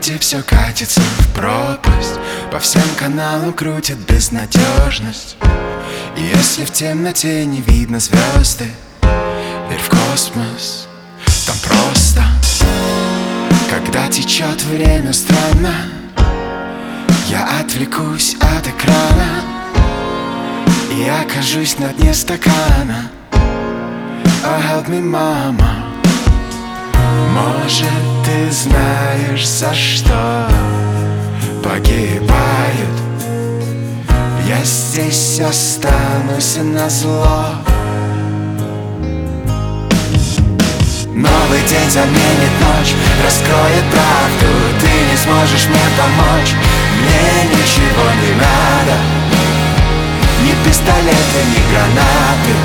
городе все катится в пропасть, по всем каналам крутят безнадежность. И если в темноте не видно звезды, верь в космос, там просто. Когда течет время странно, я отвлекусь от экрана и окажусь на дне стакана. Oh, help me, mama. Может, ты знаешь, за что погибают? Я здесь останусь назло. Новый день заменит ночь, раскроет правду. Ты не сможешь мне помочь, мне ничего не надо. Ни пистолета, ни гранаты.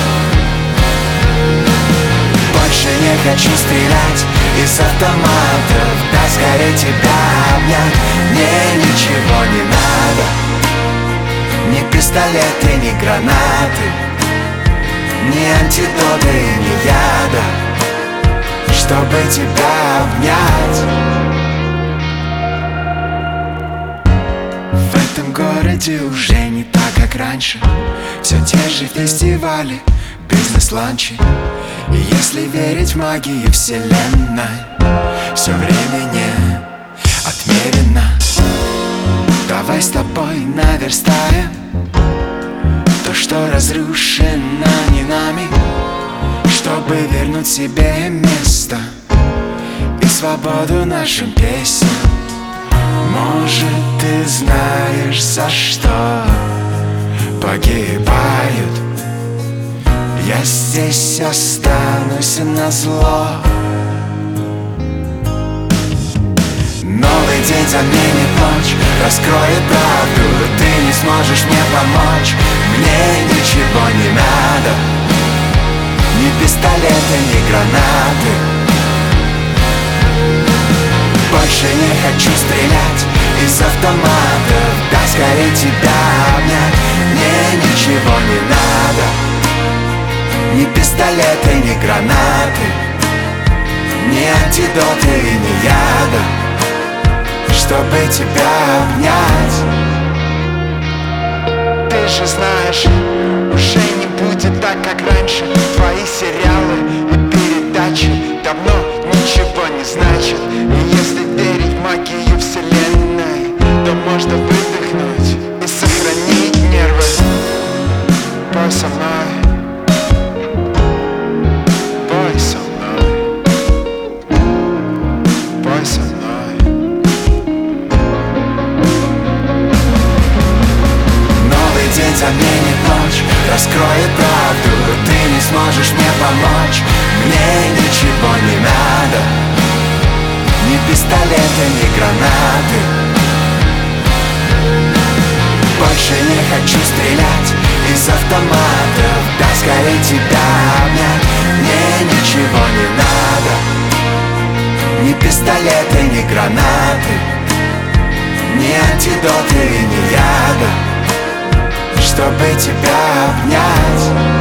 Больше не хочу стрелять из автоматов, да скорее тебя обнять. Мне ничего не надо, ни пистолеты, ни гранаты, ни антидоты, ни яда, чтобы тебя обнять. В этом городе уже не так, как раньше. Все те же фестивали, бизнес-ланчи. И если верить в магию вселенной, все время не отмерено. Давай с тобой наверстаем то, что разрушено не нами, чтобы вернуть себе место и свободу нашим песням. Может, ты знаешь, за что погибают? Я здесь останусь назло. Новый день заменит ночь, раскроет правду. Ты не сможешь мне помочь, мне ничего не надо. Ни пистолета, ни гранаты. Больше не хочу стрелять из автоматов, да скорее тебя обнять. Мне ничего не надо, ни пистолеты, ни гранаты, ни антидоты, ни яда, чтобы тебя обнять. Ты же знаешь, уже не будет так, как раньше. Твои сериалы и передачи давно ничего не значат. И если верить в магию вселенной, то можно выдохнуть и сохранить нервы. Пой со мной, пой со мной, пой со мной. Новый день заменит ночь, раскроет правду. Ты не сможешь мне помочь, мне ничего не надо. Ни пистолета, ни гранаты. Больше не хочу стрелять из автоматов, да скорее тебя обнять. Мне ничего не надо, ни пистолеты, ни гранаты, ни антидоты, ни яда, чтобы тебя обнять.